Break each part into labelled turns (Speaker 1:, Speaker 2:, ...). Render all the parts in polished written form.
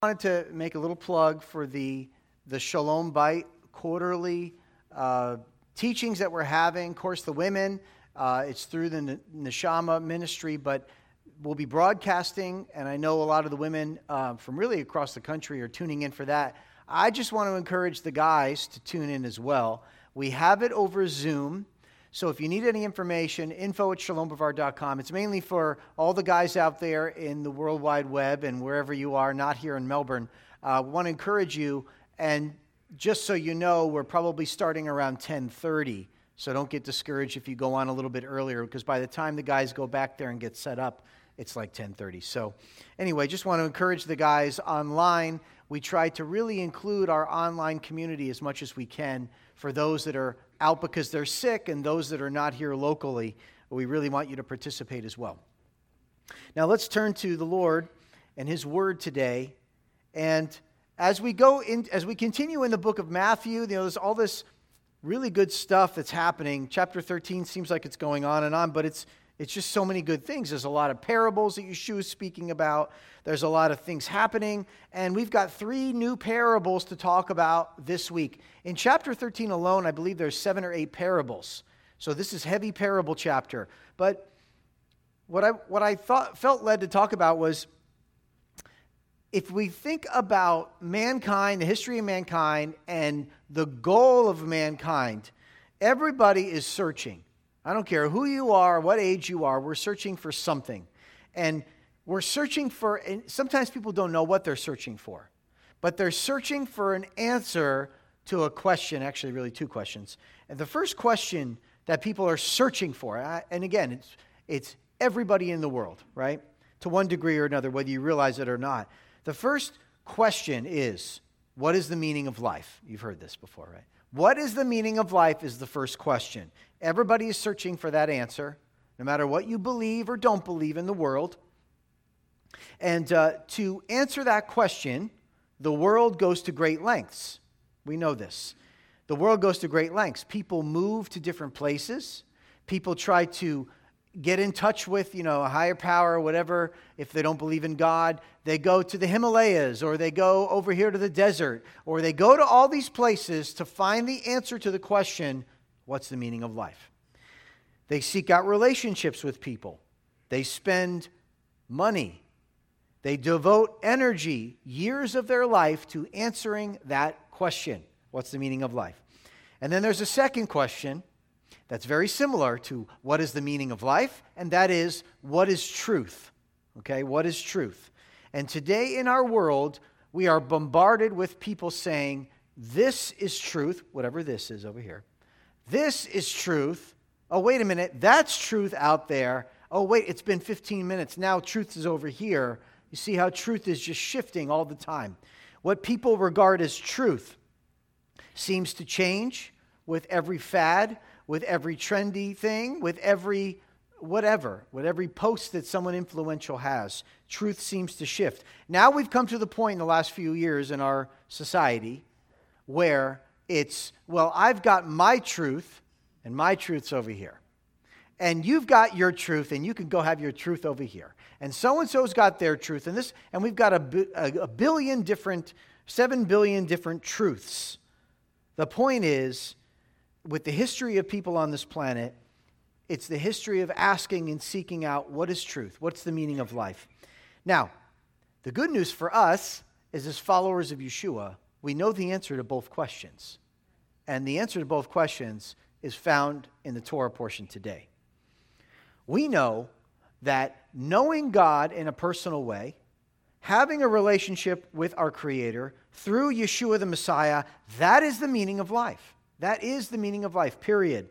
Speaker 1: Wanted to make a little plug for the Shalom Bite quarterly teachings that we're having. Of course, the women, it's through the Neshama ministry, but we'll be broadcasting, and I know a lot of the women from really across the country are tuning in for that. I just want to encourage the guys to tune in as well. We have it over Zoom. So if you need any information, info@shalomboulevard.com. It's mainly for all the guys out there in the World Wide Web and wherever you are, not here in Melbourne. We want to encourage you, and just so you know, we're probably starting around 10:30. So don't get discouraged if you go on a little bit earlier, because by the time the guys go back there and get set up, it's like 10:30. So anyway, just want to encourage the guys online. We try to really include our online community as much as we can for those that are out because they're sick and those that are not here locally. We really want you to participate as well. Now let's turn to the Lord and His Word today. And as we continue in the book of Matthew, there's all this really good stuff that's happening. Chapter 13 seems like it's going on and on, but it's just so many good things. There's a lot of parables that Yeshua is speaking about. There's a lot of things happening. And we've got 3 new parables to talk about this week. In chapter 13 alone, I believe there's 7 or 8 parables. So this is heavy parable chapter. But what I felt led to talk about was, if we think about mankind, the history of mankind, and the goal of mankind, everybody is searching. I don't care who you are, what age you are, we're searching for something. And we're searching for, and sometimes people don't know what they're searching for, but they're searching for an answer to a question, actually really 2 questions. And the first question that people are searching for, and again, it's everybody in the world, right? To one degree or another, whether you realize it or not. The first question is, what is the meaning of life? You've heard this before, right? What is the meaning of life is the first question. Everybody is searching for that answer, no matter what you believe or don't believe in the world. And to answer that question, the world goes to great lengths. We know this. The world goes to great lengths. People move to different places. People try to get in touch with, a higher power or whatever. If they don't believe in God, they go to the Himalayas, or they go over here to the desert, or they go to all these places to find the answer to the question, what's the meaning of life? They seek out relationships with people. They spend money. They devote energy, years of their life, to answering that question, what's the meaning of life? And then there's a second question that's very similar to what is the meaning of life, and that is, what is truth? Okay, what is truth? And today in our world, we are bombarded with people saying, this is truth, whatever this is over here. This is truth. Oh, wait a minute, that's truth out there. Oh, wait, it's been 15 minutes. Now truth is over here. You see how truth is just shifting all the time. What people regard as truth seems to change with every fad, with every trendy thing, with every whatever, with every post that someone influential has. Truth seems to shift. Now we've come to the point in the last few years in our society where it's, well, I've got my truth, and my truth's over here. And you've got your truth, and you can go have your truth over here. And so-and-so's got their truth, and we've got a billion different, 7 billion different truths. The point is, with the history of people on this planet, it's the history of asking and seeking out what is truth, what's the meaning of life. Now, the good news for us is, as followers of Yeshua, we know the answer to both questions. And the answer to both questions is found in the Torah portion today. We know that knowing God in a personal way, having a relationship with our Creator through Yeshua the Messiah, that is the meaning of life. That is the meaning of life, period.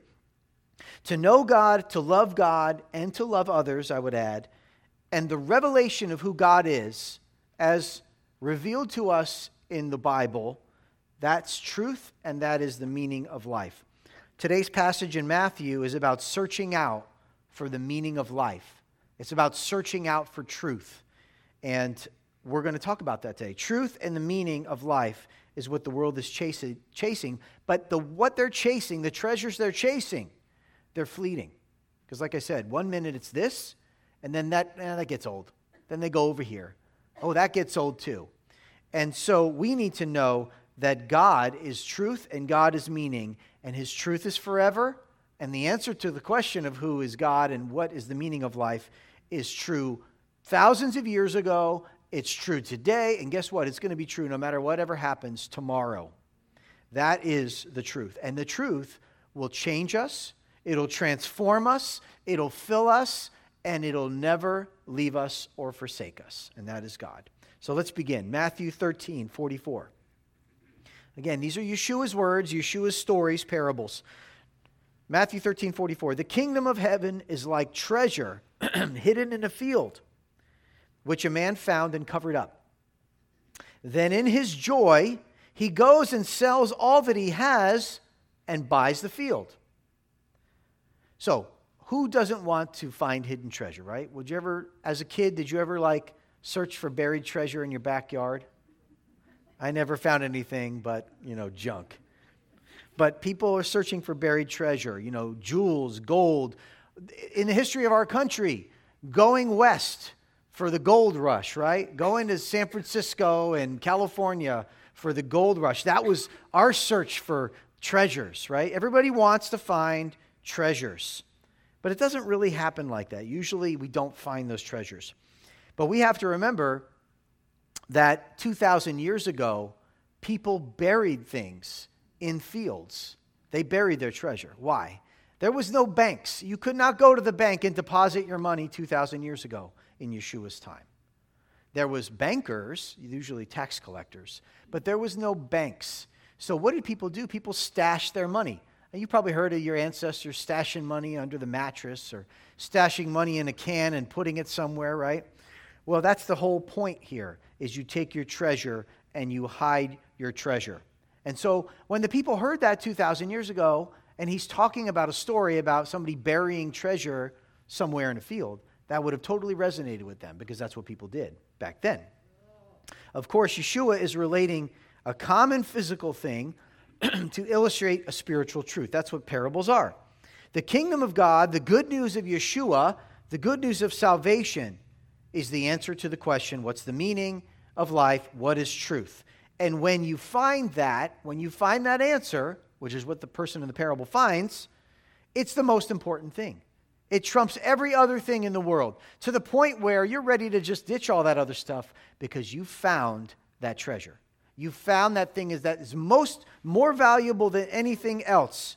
Speaker 1: To know God, to love God, and to love others, I would add, and the revelation of who God is, as revealed to us in the Bible, that's truth, and that is the meaning of life. Today's passage in Matthew is about searching out for the meaning of life. It's about searching out for truth. And we're going to talk about that today. Truth and the meaning of life is what the world is chasing. But what they're chasing, the treasures they're chasing, they're fleeting. Because like I said, 1 minute it's this, and then that gets old. Then they go over here. Oh, that gets old too. And so we need to know that God is truth and God is meaning, and his truth is forever. And the answer to the question of who is God and what is the meaning of life is true thousands of years ago. It's true today. And guess what? It's going to be true no matter whatever happens tomorrow. That is the truth. And the truth will change us. It'll transform us. It'll fill us. And it'll never leave us or forsake us. And that is God. So let's begin. Matthew 13:44. Again, these are Yeshua's words, Yeshua's stories, parables. Matthew 13:44. The kingdom of heaven is like treasure hidden in a field, which a man found and covered up. Then in his joy, he goes and sells all that he has and buys the field. So, who doesn't want to find hidden treasure, right? Would you ever, as a kid, did you ever search for buried treasure in your backyard? I never found anything but, junk. But people are searching for buried treasure, jewels, gold. In the history of our country, going west for the gold rush, right? Going to San Francisco and California for the gold rush. That was our search for treasures, right? Everybody wants to find treasures. But it doesn't really happen like that. Usually we don't find those treasures. But we have to remember that 2,000 years ago, people buried things in fields. They buried their treasure. Why? There was no banks. You could not go to the bank and deposit your money 2,000 years ago in Yeshua's time. There was bankers, usually tax collectors, but there was no banks. So what did people do? People stashed their money. And you probably heard of your ancestors stashing money under the mattress or stashing money in a can and putting it somewhere, right? Well, that's the whole point here, is you take your treasure and you hide your treasure. And so when the people heard that 2,000 years ago, and he's talking about a story about somebody burying treasure somewhere in a field, that would have totally resonated with them because that's what people did back then. Of course, Yeshua is relating a common physical thing to illustrate a spiritual truth. That's what parables are. The kingdom of God, the good news of Yeshua, the good news of salvation is the answer to the question, what's the meaning of life? What is truth? And when you find that answer, which is what the person in the parable finds, it's the most important thing. It trumps every other thing in the world to the point where you're ready to just ditch all that other stuff because you found that treasure. You found that thing that is more valuable than anything else.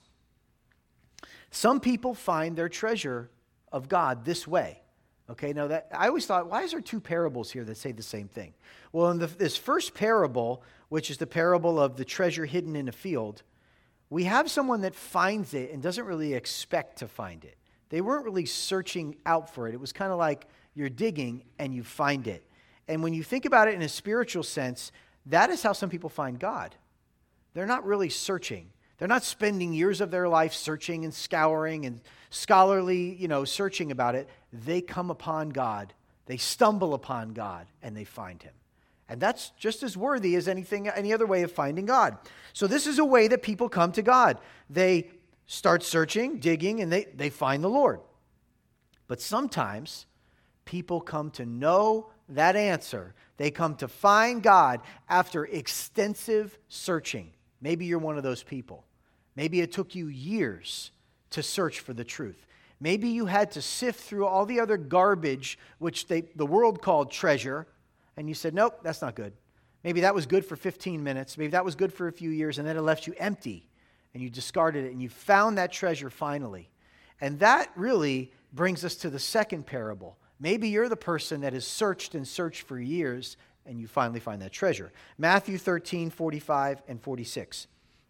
Speaker 1: Some people find their treasure of God this way. Okay, now I always thought, why is there two parables here that say the same thing? Well, in this first parable, which is the parable of the treasure hidden in a field, we have someone that finds it and doesn't really expect to find it. They weren't really searching out for it. It was kind of like you're digging and you find it. And when you think about it in a spiritual sense, that is how some people find God. They're not really searching. They're not spending years of their life searching and scouring and scholarly, searching about it. They come upon God. They stumble upon God and they find him. And that's just as worthy as any other way of finding God. So this is a way that people come to God. They start searching, digging, and they find the Lord. But sometimes people come to know that answer. They come to find God after extensive searching. Maybe you're one of those people. Maybe it took you years to search for the truth. Maybe you had to sift through all the other garbage, which the world called treasure, and you said, nope, that's not good. Maybe that was good for 15 minutes. Maybe that was good for a few years, and then it left you empty, and you discarded it, and you found that treasure finally. And that really brings us to the second parable. Maybe you're the person that has searched and searched for years, and you finally find that treasure. Matthew 13:45 and 46.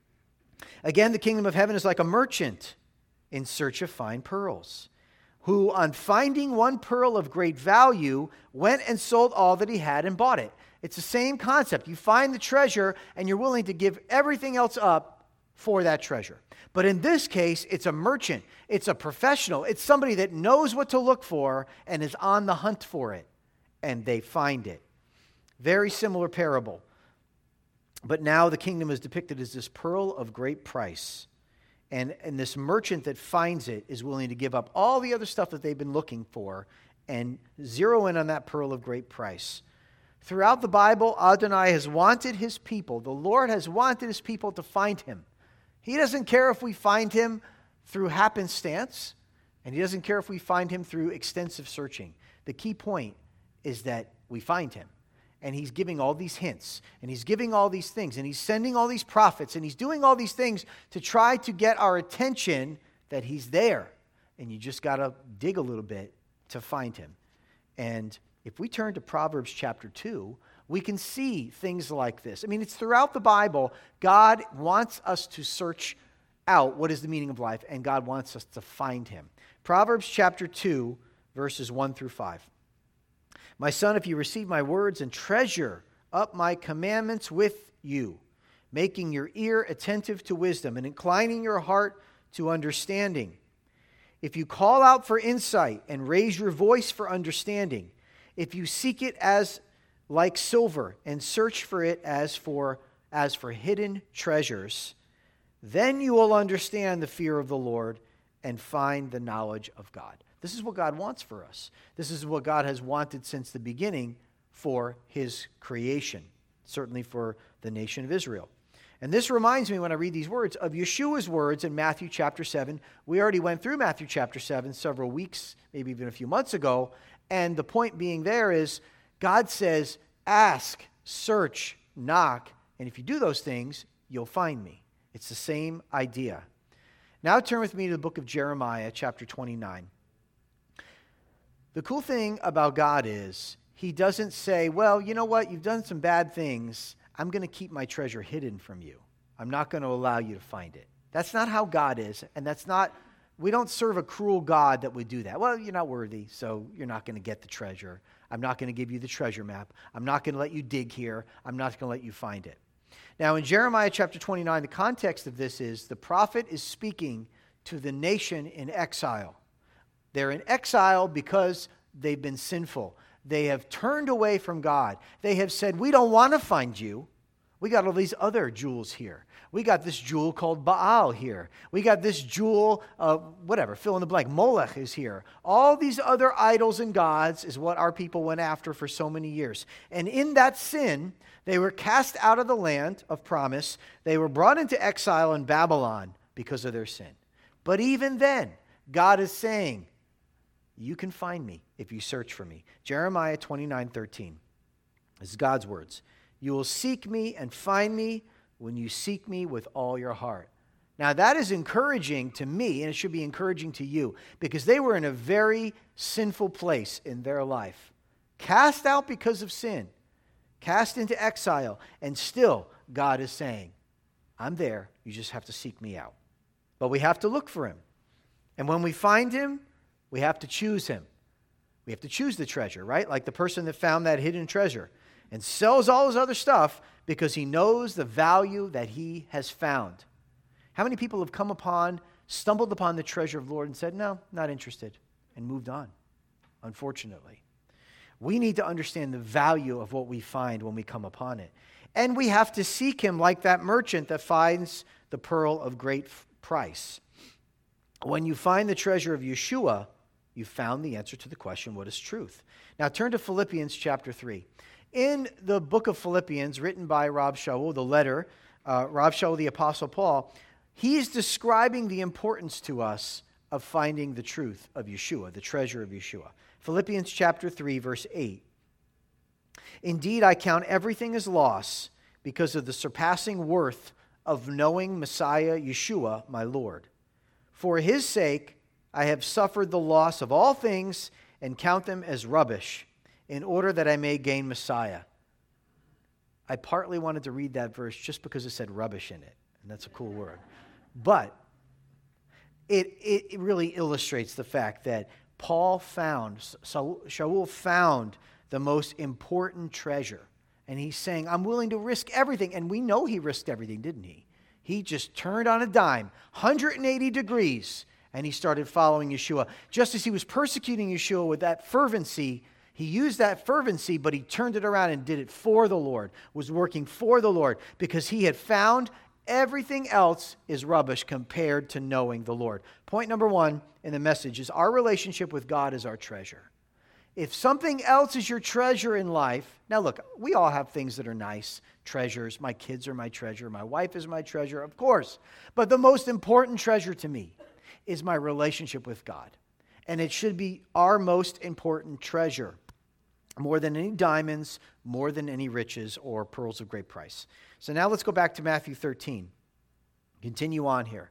Speaker 1: Again, the kingdom of heaven is like a merchant in search of fine pearls, who on finding one pearl of great value went and sold all that he had and bought it. It's the same concept. You find the treasure, and you're willing to give everything else up for that treasure. But in this case, it's a merchant. It's a professional. It's somebody that knows what to look for and is on the hunt for it. And they find it. Very similar parable. But now the kingdom is depicted as this pearl of great price. And this merchant that finds it is willing to give up all the other stuff that they've been looking for and zero in on that pearl of great price. Throughout the Bible, Adonai has wanted his people, the Lord has wanted his people to find him. He doesn't care if we find him through happenstance, and he doesn't care if we find him through extensive searching. The key point is that we find him. And he's giving all these hints, and he's giving all these things, and he's sending all these prophets, and he's doing all these things to try to get our attention that he's there. And you just got to dig a little bit to find him. And if we turn to Proverbs chapter 2, we can see things like this. I mean, it's throughout the Bible. God wants us to search out what is the meaning of life, and God wants us to find him. Proverbs chapter 2, verses 1 through 5. My son, if you receive my words and treasure up my commandments with you, making your ear attentive to wisdom and inclining your heart to understanding. If you call out for insight and raise your voice for understanding, if you seek it as like silver and search for it as for hidden treasures, then you will understand the fear of the Lord and find the knowledge of God. This is what God wants for us. This is what God has wanted since the beginning for his creation, certainly for the nation of Israel. And this reminds me, when I read these words, of Yeshua's words in Matthew chapter 7. We already went through Matthew chapter 7 several weeks, maybe even a few months ago. And the point being there is, God says, ask, search, knock, and if you do those things, you'll find me. It's the same idea. Now turn with me to the book of Jeremiah, chapter 29. The cool thing about God is he doesn't say, well, you know what, you've done some bad things. I'm going to keep my treasure hidden from you. I'm not going to allow you to find it. That's not how God is, and we don't serve a cruel God that would do that. Well, you're not worthy, so you're not going to get the treasure. I'm not going to give you the treasure map. I'm not going to let you dig here. I'm not going to let you find it. Now, in Jeremiah chapter 29, the context of this is the prophet is speaking to the nation in exile. They're in exile because they've been sinful. They have turned away from God. They have said, we don't want to find you. We got all these other jewels here. We got this jewel called Baal here. We got this jewel, whatever, fill in the blank. Molech is here. All these other idols and gods is what our people went after for so many years. And in that sin, they were cast out of the land of promise. They were brought into exile in Babylon because of their sin. But even then, God is saying, you can find me if you search for me. Jeremiah 29:13. This is God's words. You will seek me and find me when you seek me with all your heart. Now that is encouraging to me, and it should be encouraging to you, because they were in a very sinful place in their life. Cast out because of sin. Cast into exile. And still, God is saying, I'm there. You just have to seek me out. But we have to look for him. And when we find him, we have to choose him. We have to choose the treasure, right? Like the person that found that hidden treasure and sells all his other stuff because he knows the value that he has found. How many people have stumbled upon the treasure of the Lord and said, no, not interested, and moved on, unfortunately. We need to understand the value of what we find when we come upon it. And we have to seek him like that merchant that finds the pearl of great price. When you find the treasure of Yeshua, you found the answer to the question, what is truth? Now turn to Philippians chapter 3. In the book of Philippians, written by Rav Shaul, the letter, Rav Shaul the Apostle Paul, he is describing the importance to us of finding the truth of Yeshua, the treasure of Yeshua. Philippians chapter 3, verse 8. Indeed, I count everything as loss because of the surpassing worth of knowing Messiah Yeshua, my Lord. For his sake, I have suffered the loss of all things and count them as rubbish in order that I may gain Messiah. I partly wanted to read that verse just because it said rubbish in it, and that's a cool word. But it really illustrates the fact that Shaul found the most important treasure. And he's saying, I'm willing to risk everything. And we know he risked everything, didn't he? He just turned on a dime, 180 degrees, and he started following Yeshua. Just as he was persecuting Yeshua with that fervency, he used that fervency, but he turned it around and did it for the Lord, was working for the Lord, because he had found everything else is rubbish compared to knowing the Lord. Point number one in the message is our relationship with God is our treasure. If something else is your treasure in life, now look, we all have things that are nice, treasures. My kids are my treasure. My wife is my treasure, of course. But the most important treasure to me is my relationship with God. And it should be our most important treasure, more than any diamonds, more than any riches or pearls of great price. So now let's go back to Matthew 13. Continue on here.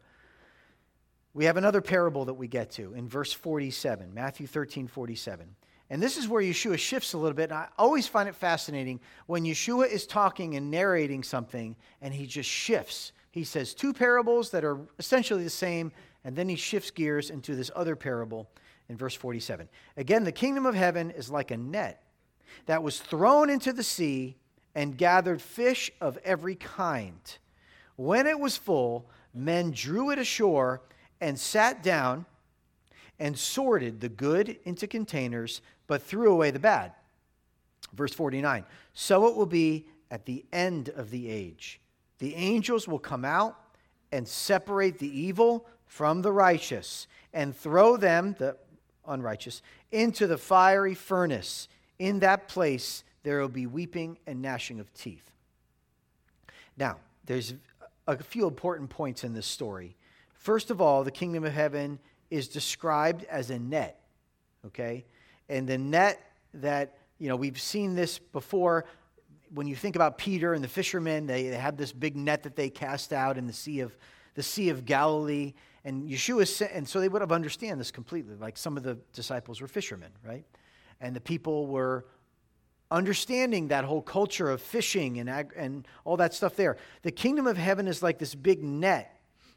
Speaker 1: We have another parable that we get to in verse 47, Matthew 13:47. And this is where Yeshua shifts a little bit. And I always find it fascinating when Yeshua is talking and narrating something and he just shifts. He says two parables that are essentially the same, and then he shifts gears into this other parable in verse 47. Again, the kingdom of heaven is like a net that was thrown into the sea and gathered fish of every kind. When it was full, men drew it ashore and sat down and sorted the good into containers, but threw away the bad. Verse 49, so it will be at the end of the age. The angels will come out and separate the evil from the righteous and throw them, the unrighteous, into the fiery furnace. In that place there will be weeping and gnashing of teeth. Now, there's a few important points in this story. First of all, the kingdom of heaven is described as a net, okay? And the net that, we've seen this before. When you think about Peter and the fishermen, they have this big net that they cast out in the Sea of Galilee. And Yeshua, and so they would have understand this completely. Like some of the disciples were fishermen, right? And the people were understanding that whole culture of fishing and all that stuff there. The kingdom of heaven is like this big net.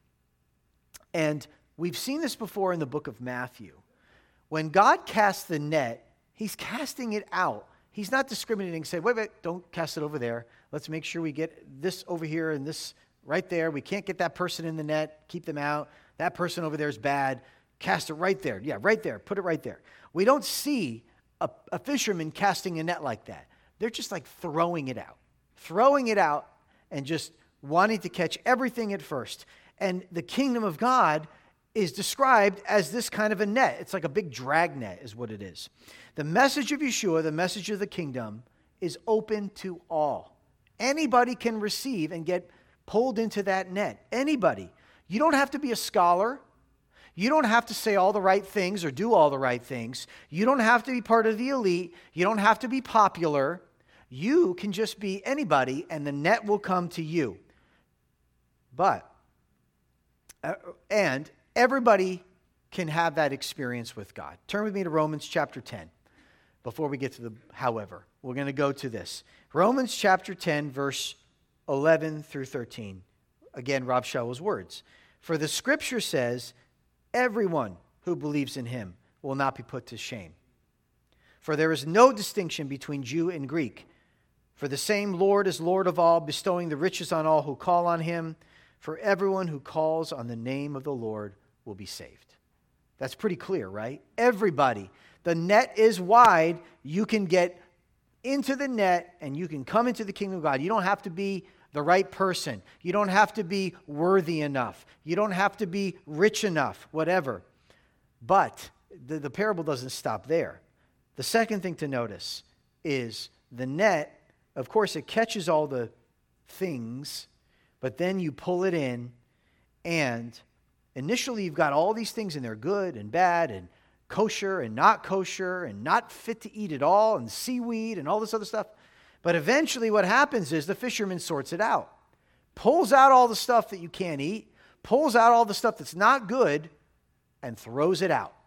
Speaker 1: And we've seen this before in the book of Matthew. When God casts the net, he's casting it out. He's not discriminating, saying, wait, don't cast it over there. Let's make sure we get this over here and this right there. We can't get that person in the net. Keep them out. That person over there is bad. Cast it right there. Yeah, right there. Put it right there. We don't see a fisherman casting a net like that. They're just like throwing it out and just wanting to catch everything at first. And the kingdom of God is described as this kind of a net. It's like a big drag net is what it is. The message of Yeshua, the message of the kingdom, is open to all. Anybody can receive and get pulled into that net. Anybody. You don't have to be a scholar. You don't have to say all the right things or do all the right things. You don't have to be part of the elite. You don't have to be popular. You can just be anybody, and the net will come to you. And everybody can have that experience with God. Turn with me to Romans chapter 10 before we get to the however. We're going to go to this. Romans chapter 10, verse 11 through 13. Again, Rob Shaw's words. For the scripture says, everyone who believes in him will not be put to shame. For there is no distinction between Jew and Greek. For the same Lord is Lord of all, bestowing the riches on all who call on him. For everyone who calls on the name of the Lord will be saved. That's pretty clear, right? Everybody. The net is wide. You can get into the net and you can come into the kingdom of God. You don't have to be the right person. You don't have to be worthy enough. You don't have to be rich enough, whatever. But the parable doesn't stop there. The second thing to notice is the net, of course, it catches all the things, but then you pull it in, and initially you've got all these things in there, good and bad and kosher and not fit to eat at all, and seaweed and all this other stuff. But eventually what happens is the fisherman sorts it out, pulls out all the stuff that you can't eat, pulls out all the stuff that's not good, and throws it out.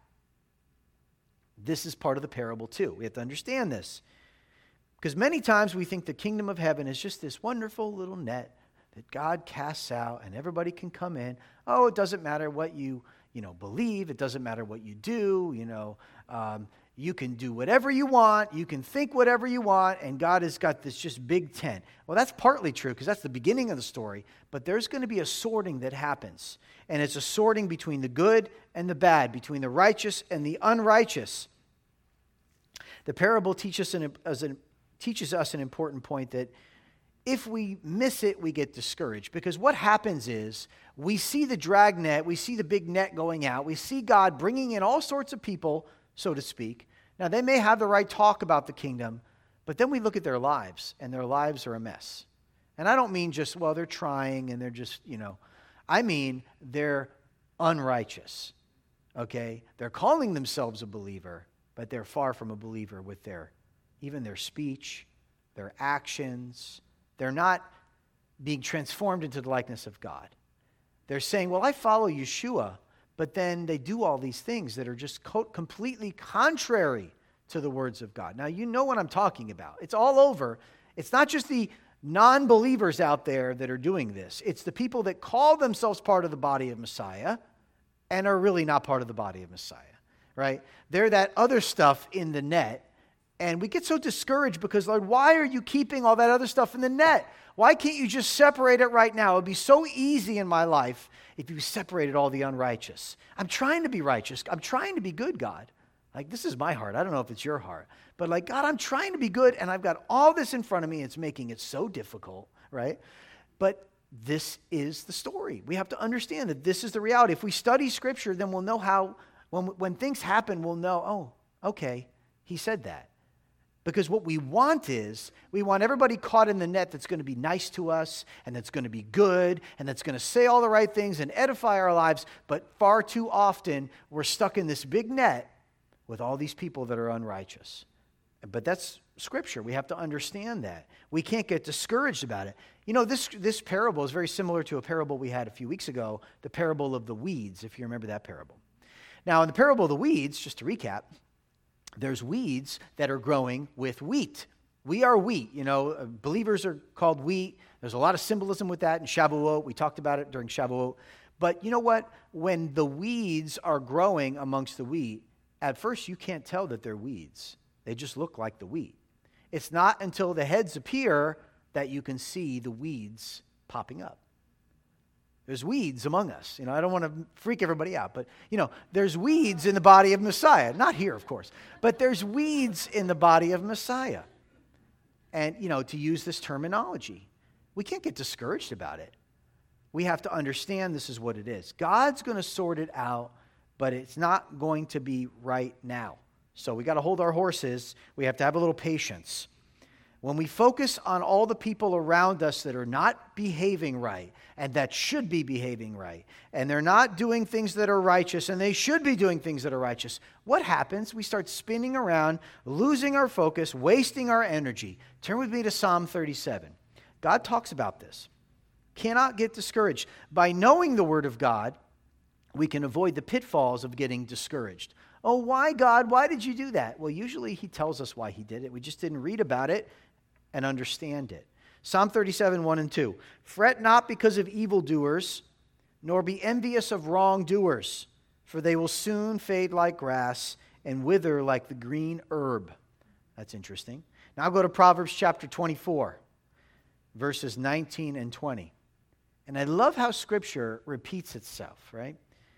Speaker 1: This is part of the parable too. We have to understand this. Because many times we think the kingdom of heaven is just this wonderful little net that God casts out and everybody can come in. Oh, it doesn't matter what you believe. It doesn't matter what you do. You can do whatever you want. You can think whatever you want. And God has got this just big tent. Well, that's partly true because that's the beginning of the story. But there's going to be a sorting that happens. And it's a sorting between the good and the bad, between the righteous and the unrighteous. The parable teaches us an important point that if we miss it, we get discouraged. Because what happens is we see the dragnet, we see the big net going out, we see God bringing in all sorts of people, so to speak, Now, they may have the right talk about the kingdom, but then we look at their lives, and their lives are a mess. And I don't mean just, well, they're trying and they're just, I mean they're unrighteous, okay? They're calling themselves a believer, but they're far from a believer with even their speech, their actions. They're not being transformed into the likeness of God. They're saying, well, I follow Yeshua, but then they do all these things that are just completely contrary to the words of God. Now, you know what I'm talking about. It's all over. It's not just the non-believers out there that are doing this. It's the people that call themselves part of the body of Messiah and are really not part of the body of Messiah, right? They're that other stuff in the net, and we get so discouraged because, Lord, why are you keeping all that other stuff in the net? Why can't you just separate it right now? It would be so easy in my life if you separated all the unrighteous. I'm trying to be righteous. I'm trying to be good, God. Like, this is my heart. I don't know if it's your heart. But like, God, I'm trying to be good, and I've got all this in front of me. It's making it so difficult, right? But this is the story. We have to understand that this is the reality. If we study Scripture, then we'll know how, when things happen, we'll know, oh, okay, he said that. Because what we want everybody caught in the net that's going to be nice to us, and that's going to be good, and that's going to say all the right things and edify our lives. But far too often, we're stuck in this big net with all these people that are unrighteous. But that's Scripture. We have to understand that. We can't get discouraged about it. This parable is very similar to a parable we had a few weeks ago, the parable of the weeds, if you remember that parable. Now, in the parable of the weeds, just to recap, there's weeds that are growing with wheat. We are wheat. Believers are called wheat. There's a lot of symbolism with that in Shavuot. We talked about it during Shavuot. But you know what? When the weeds are growing amongst the wheat, at first you can't tell that they're weeds. They just look like the wheat. It's not until the heads appear that you can see the weeds popping up. There's weeds among us. I don't want to freak everybody out, but, there's weeds in the body of Messiah. Not here, of course, but there's weeds in the body of Messiah. And, to use this terminology, we can't get discouraged about it. We have to understand this is what it is. God's going to sort it out, but it's not going to be right now. So we got to hold our horses. We have to have a little patience. When we focus on all the people around us that are not behaving right and that should be behaving right, and they're not doing things that are righteous and they should be doing things that are righteous, what happens? We start spinning around, losing our focus, wasting our energy. Turn with me to Psalm 37. God talks about this. Cannot get discouraged. By knowing the Word of God, we can avoid the pitfalls of getting discouraged. Oh, why, God? Why did you do that? Well, usually he tells us why he did it. We just didn't read about it and understand it. Psalm 37, 1 and 2. Fret not because of evildoers, nor be envious of wrongdoers, for they will soon fade like grass and wither like the green herb. That's interesting. Now I'll go to Proverbs chapter 24, verses 19 and 20. And I love how Scripture repeats itself, right?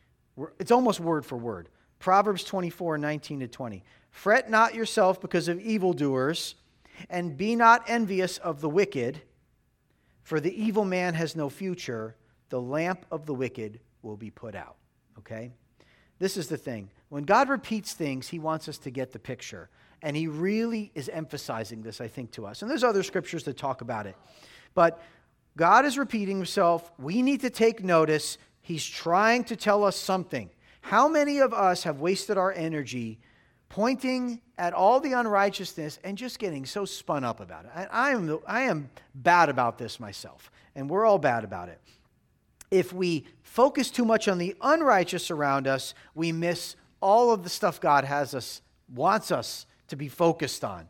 Speaker 1: It's almost word for word. Proverbs 24, 19 to 20. Fret not yourself because of evildoers, and be not envious of the wicked, for the evil man has no future. The lamp of the wicked will be put out. Okay? This is the thing. When God repeats things, he wants us to get the picture. And he really is emphasizing this, I think, to us. And there's other scriptures that talk about it. But God is repeating himself. We need to take notice. He's trying to tell us something. How many of us have wasted our energy pointing at all the unrighteousness and just getting so spun up about it? I am bad about this myself, and we're all bad about it. If we focus too much on the unrighteous around us, we miss all of the stuff God wants us to be focused on.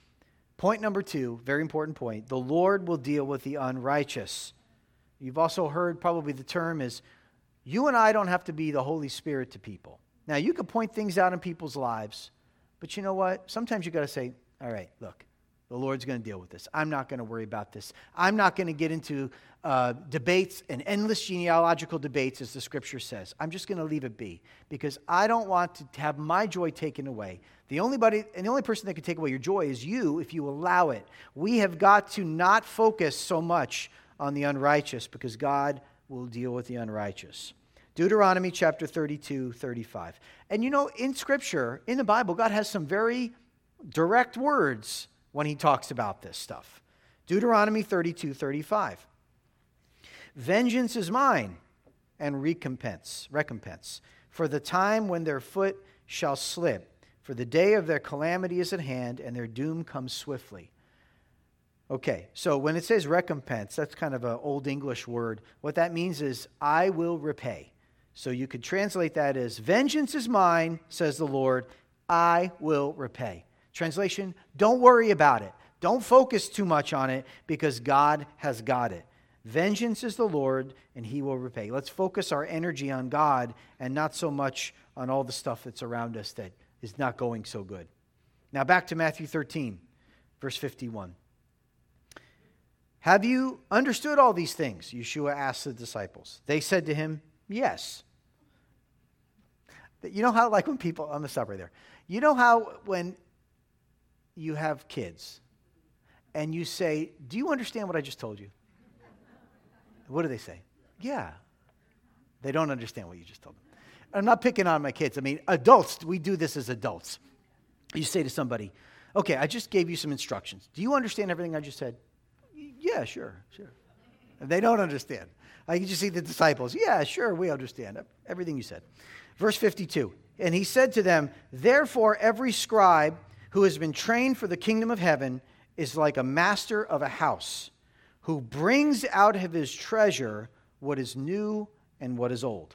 Speaker 1: Point number 2, very important point. The Lord will deal with the unrighteous. You've also heard probably the term is, you and I don't have to be the Holy Spirit to people. Now, you can point things out in people's lives, but you know what? Sometimes you got to say, all right, look, the Lord's going to deal with this. I'm not going to worry about this. I'm not going to get into debates and endless genealogical debates, as the Scripture says. I'm just going to leave it be because I don't want to have my joy taken away. The only person that can take away your joy is you if you allow it. We have got to not focus so much on the unrighteous because God will deal with the unrighteous. Deuteronomy chapter 32, 35. And you know, in Scripture, in the Bible, God has some very direct words when he talks about this stuff. Deuteronomy 32, 35. Vengeance is mine, and recompense, for the time when their foot shall slip. For the day of their calamity is at hand, and their doom comes swiftly. Okay, so when it says recompense, that's kind of an old English word. What that means is, I will repay. So you could translate that as, vengeance is mine, says the Lord, I will repay. Translation, don't worry about it. Don't focus too much on it, because God has got it. Vengeance is the Lord, and he will repay. Let's focus our energy on God and not so much on all the stuff that's around us that is not going so good. Now back to Matthew 13, verse 51. Have you understood all these things? Yeshua asked the disciples. They said to him, yes. You know how, like when people, I'm going to stop right there. You know how when you have kids and you say, do you understand what I just told you? What do they say? Yeah. They don't understand what you just told them. I'm not picking on my kids. I mean, adults, we do this as adults. You say to somebody, okay, I just gave you some instructions. Do you understand everything I just said? Yeah, sure. And they don't understand. You just see the disciples. Yeah, sure, we understand everything you said. Verse 52, and he said to them, therefore every scribe who has been trained for the kingdom of heaven is like a master of a house, who brings out of his treasure what is new and what is old.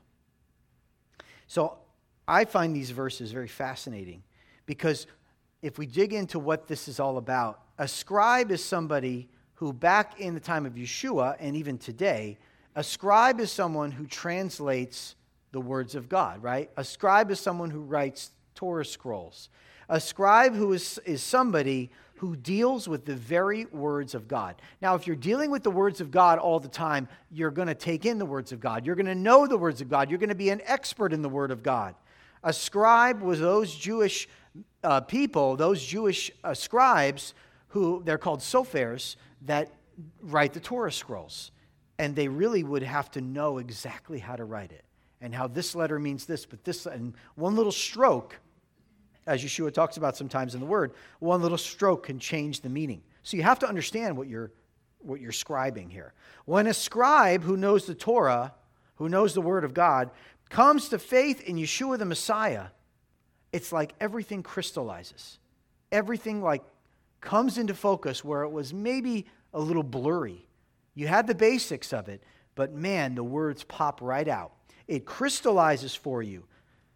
Speaker 1: So I find these verses very fascinating, because if we dig into what this is all about, a scribe is somebody who back in the time of Yeshua and even today, a scribe is someone who translates the words of God, right? A scribe is someone who writes Torah scrolls. A scribe who is somebody who deals with the very words of God. Now, if you're dealing with the words of God all the time, you're going to take in the words of God. You're going to know the words of God. You're going to be an expert in the word of God. A scribe was those Jewish people, those Jewish scribes who, they're called sophers, that write the Torah scrolls. And they really would have to know exactly how to write it, and how this letter means this, but this, and one little stroke, as Yeshua talks about sometimes in the Word, one little stroke can change the meaning. So you have to understand what you're scribing here. When a scribe who knows the Torah, who knows the Word of God, comes to faith in Yeshua the Messiah, it's like everything crystallizes. Everything like comes into focus where it was maybe a little blurry. You had the basics of it, but man, the words pop right out. It crystallizes for you.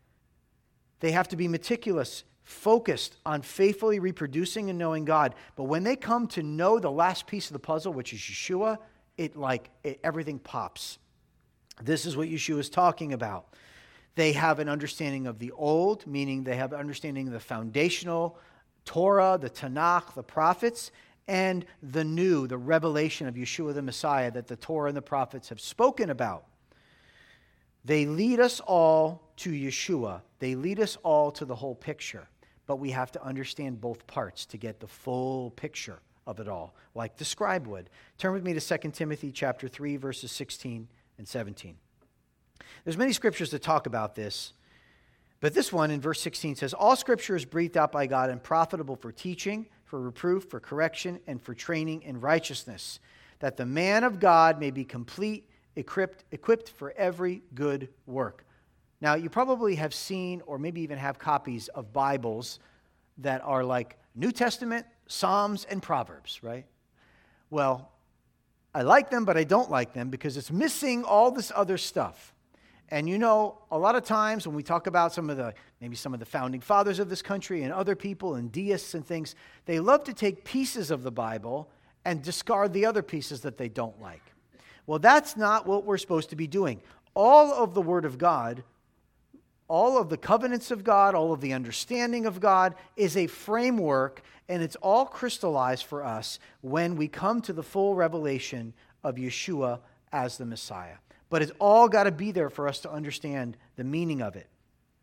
Speaker 1: They have to be meticulous, focused on faithfully reproducing and knowing God. But when they come to know the last piece of the puzzle, which is Yeshua, everything pops. This is what Yeshua is talking about. They have an understanding of the old, meaning they have an understanding of the foundational Torah, the Tanakh, the prophets, and the new, the revelation of Yeshua the Messiah that the Torah and the prophets have spoken about. They lead us all to Yeshua. They lead us all to the whole picture. But we have to understand both parts to get the full picture of it all, like the scribe would. Turn with me to 2 Timothy chapter 3, verses 16 and 17. There's many scriptures that talk about this, but this one in verse 16 says, all scripture is breathed out by God and profitable for teaching, for reproof, for correction, and for training in righteousness, that the man of God may be complete, equipped for every good work. Now, you probably have seen or maybe even have copies of Bibles that are like New Testament, Psalms, and Proverbs, right? Well, I like them, but I don't like them because it's missing all this other stuff. And you know, a lot of times when we talk about maybe some of the founding fathers of this country and other people and deists and things, they love to take pieces of the Bible and discard the other pieces that they don't like. Well, that's not what we're supposed to be doing. All of the Word of God, all of the covenants of God, all of the understanding of God is a framework, and it's all crystallized for us when we come to the full revelation of Yeshua as the Messiah. But it's all got to be there for us to understand the meaning of it.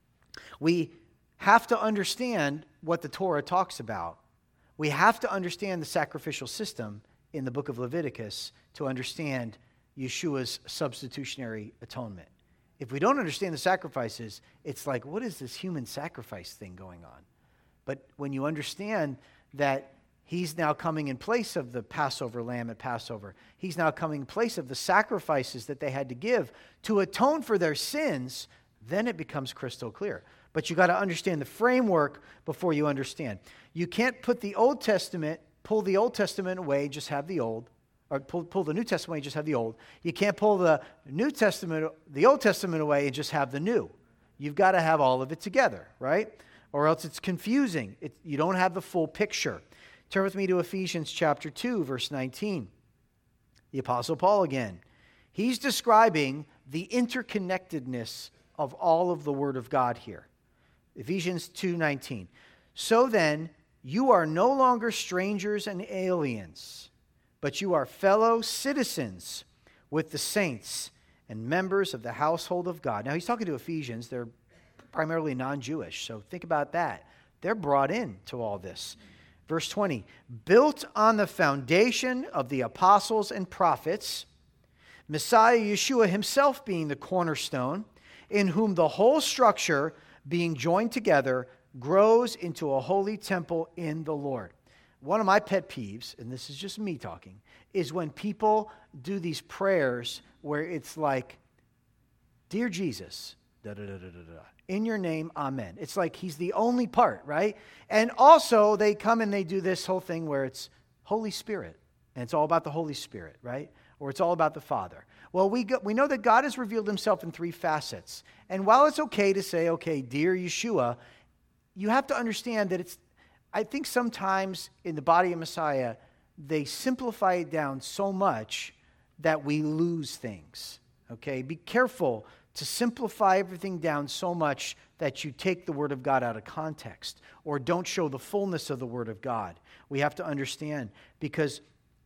Speaker 1: We have to understand what the Torah talks about. We have to understand the sacrificial system in the book of Leviticus to understand Yeshua's substitutionary atonement. if we don't understand the sacrifices, it's like, what is this human sacrifice thing going on? But when you understand that he's now coming in place of the Passover lamb at Passover, he's now coming in place of the sacrifices that they had to give to atone for their sins, then it becomes crystal clear. But you got to understand the framework before you understand. You can't put the Old Testament, pull the Old Testament away, just have the old, or pull the New Testament away, just have the old. You can't pull the Old Testament away and just have the new. You've got to have all of it together, right? Or else it's confusing. You don't have the full picture. Turn with me to Ephesians chapter 2, verse 19. The Apostle Paul again. He's describing the interconnectedness of all of the Word of God here. Ephesians 2:19. So then, you are no longer strangers and aliens, but you are fellow citizens with the saints and members of the household of God. Now, he's talking to Ephesians. They're primarily non-Jewish, so think about that. They're brought in to all this. Verse 20, built on the foundation of the apostles and prophets, Messiah Yeshua himself being the cornerstone, in whom the whole structure, being joined together, grows into a holy temple in the Lord. One of my pet peeves, and this is just me talking, is when people do these prayers where it's like, Dear Jesus, in your name, amen. It's like he's the only part, right? And also they come and they do this whole thing where it's Holy Spirit, and it's all about the Holy Spirit, right? Or it's all about the Father. Well, we know that God has revealed himself in three facets. And while it's okay to say, okay, dear Yeshua, you have to understand that I think sometimes in the body of Messiah, they simplify it down so much that we lose things, okay? Be careful to simplify everything down so much that you take the Word of God out of context or don't show the fullness of the Word of God. We have to understand because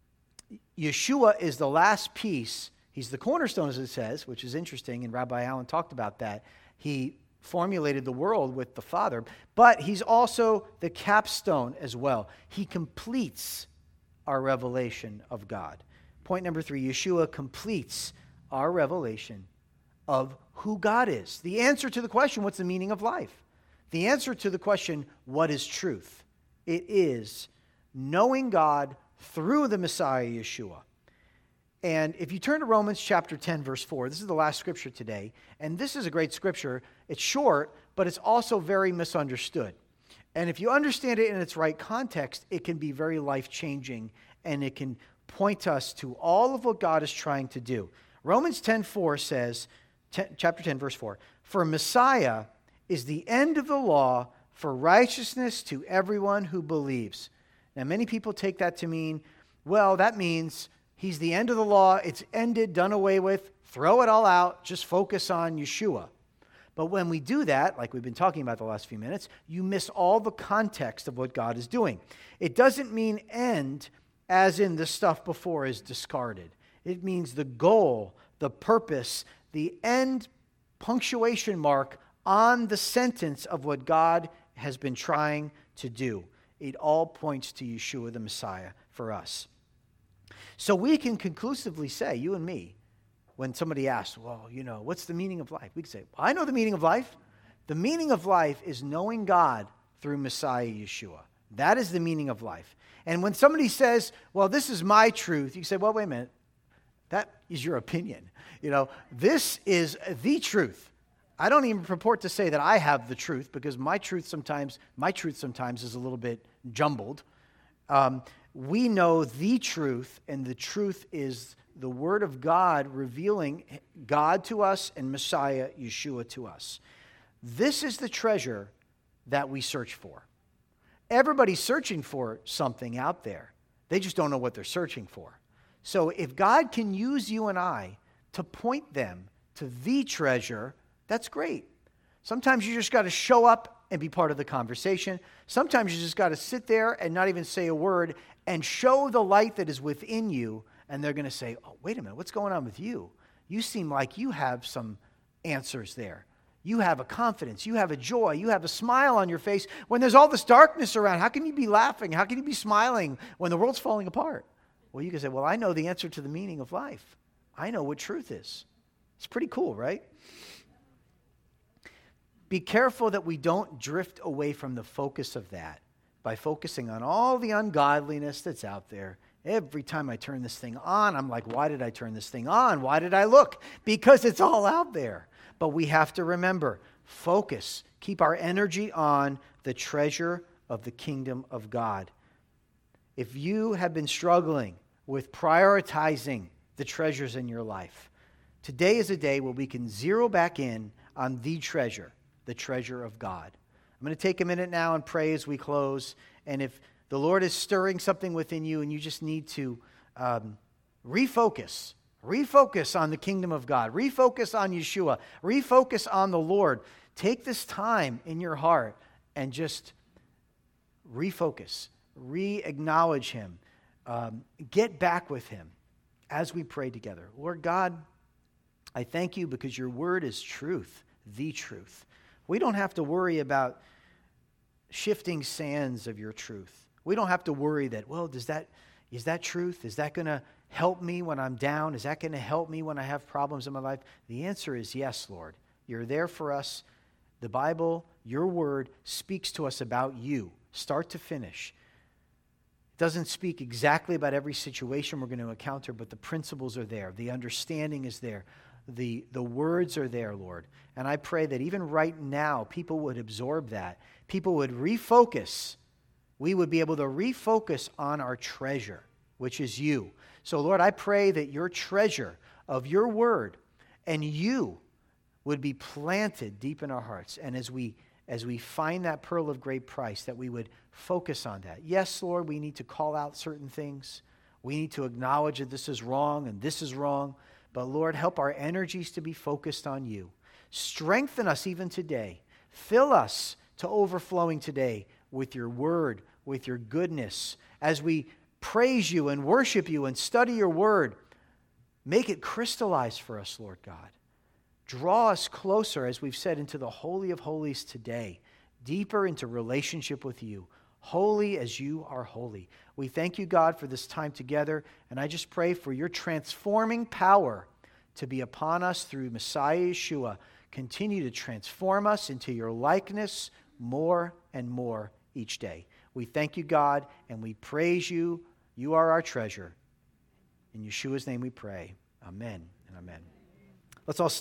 Speaker 1: Yeshua is the last piece. He's the cornerstone, as it says, which is interesting, and Rabbi Allen talked about that. He formulated the world with the Father, but he's also the capstone as well. He completes our revelation of God. Point number 3, Yeshua completes our revelation of who God is. The answer to the question, what's the meaning of life? The answer to the question, what is truth? It is knowing God through the Messiah Yeshua. And if you turn to Romans chapter 10, verse 4, this is the last scripture today, and this is a great scripture. It's short, but it's also very misunderstood. And if you understand it in its right context, it can be very life-changing, and it can point us to all of what God is trying to do. Romans 10:4 says, chapter 10, verse 4, for Messiah is the end of the law for righteousness to everyone who believes. Now, many people take that to mean, well, that means he's the end of the law, it's ended, done away with, throw it all out, just focus on Yeshua. But when we do that, like we've been talking about the last few minutes, you miss all the context of what God is doing. It doesn't mean end as in the stuff before is discarded. It means the goal, the purpose, the end punctuation mark on the sentence of what God has been trying to do. It all points to Yeshua the Messiah for us. So we can conclusively say, you and me, when somebody asks, well, what's the meaning of life? We can say, well, I know the meaning of life. The meaning of life is knowing God through Messiah Yeshua. That is the meaning of life. And when somebody says, well, this is my truth, you say, well, wait a minute. That is your opinion. This is the truth. I don't even purport to say that I have the truth because my truth sometimes is a little bit jumbled. We know the truth, and the truth is the Word of God revealing God to us and Messiah Yeshua to us. This is the treasure that we search for. Everybody's searching for something out there. They just don't know what they're searching for. So if God can use you and I to point them to the treasure, that's great. Sometimes you just got to show up and be part of the conversation. Sometimes you just got to sit there and not even say a word and show the light that is within you, and they're going to say, oh, wait a minute, what's going on with you? You seem like you have some answers there. You have a confidence, you have a joy, you have a smile on your face. When there's all this darkness around, how can you be laughing? How can you be smiling when the world's falling apart? Well, you can say, well, I know the answer to the meaning of life. I know what truth is. It's pretty cool, right? be careful that we don't drift away from the focus of that by focusing on all the ungodliness that's out there. Every time I turn this thing on, I'm like, why did I turn this thing on? Why did I look? Because it's all out there. But we have to remember, focus, keep our energy on the treasure of the kingdom of God. If you have been struggling with prioritizing the treasures in your life, today is a day where we can zero back in on the treasure of God. I'm going to take a minute now and pray as we close. And if the Lord is stirring something within you and you just need to refocus on the kingdom of God, refocus on Yeshua, refocus on the Lord, take this time in your heart and just refocus, re-acknowledge Him, get back with Him as we pray together. Lord God, I thank you because your word is truth, the truth. We don't have to worry about shifting sands of your truth. We don't have to worry that, well, is that truth? Is that going to help me when I'm down? Is that going to help me when I have problems in my life? The answer is yes, Lord. You're there for us. The Bible, your word, speaks to us about you, start to finish. It doesn't speak exactly about every situation we're going to encounter, but the principles are there. The understanding is there. The words are there, Lord. And I pray that even right now, people would absorb that. People would refocus. We would be able to refocus on our treasure, which is you. So, Lord, I pray that your treasure of your word and you would be planted deep in our hearts. And as we find that pearl of great price, that we would focus on that. Yes, Lord, we need to call out certain things. We need to acknowledge that this is wrong and this is wrong. But Lord, help our energies to be focused on you. Strengthen us even today. Fill us to overflowing today with your word, with your goodness. As we praise you and worship you and study your word, make it crystallize for us, Lord God. Draw us closer, as we've said, into the Holy of Holies today, deeper into relationship with you, holy as you are holy. We thank you, God, for this time together, and I just pray for your transforming power to be upon us through Messiah Yeshua. Continue to transform us into your likeness more and more each day. We thank you, God, and we praise you. You are our treasure. In Yeshua's name we pray. Amen and amen. Let's all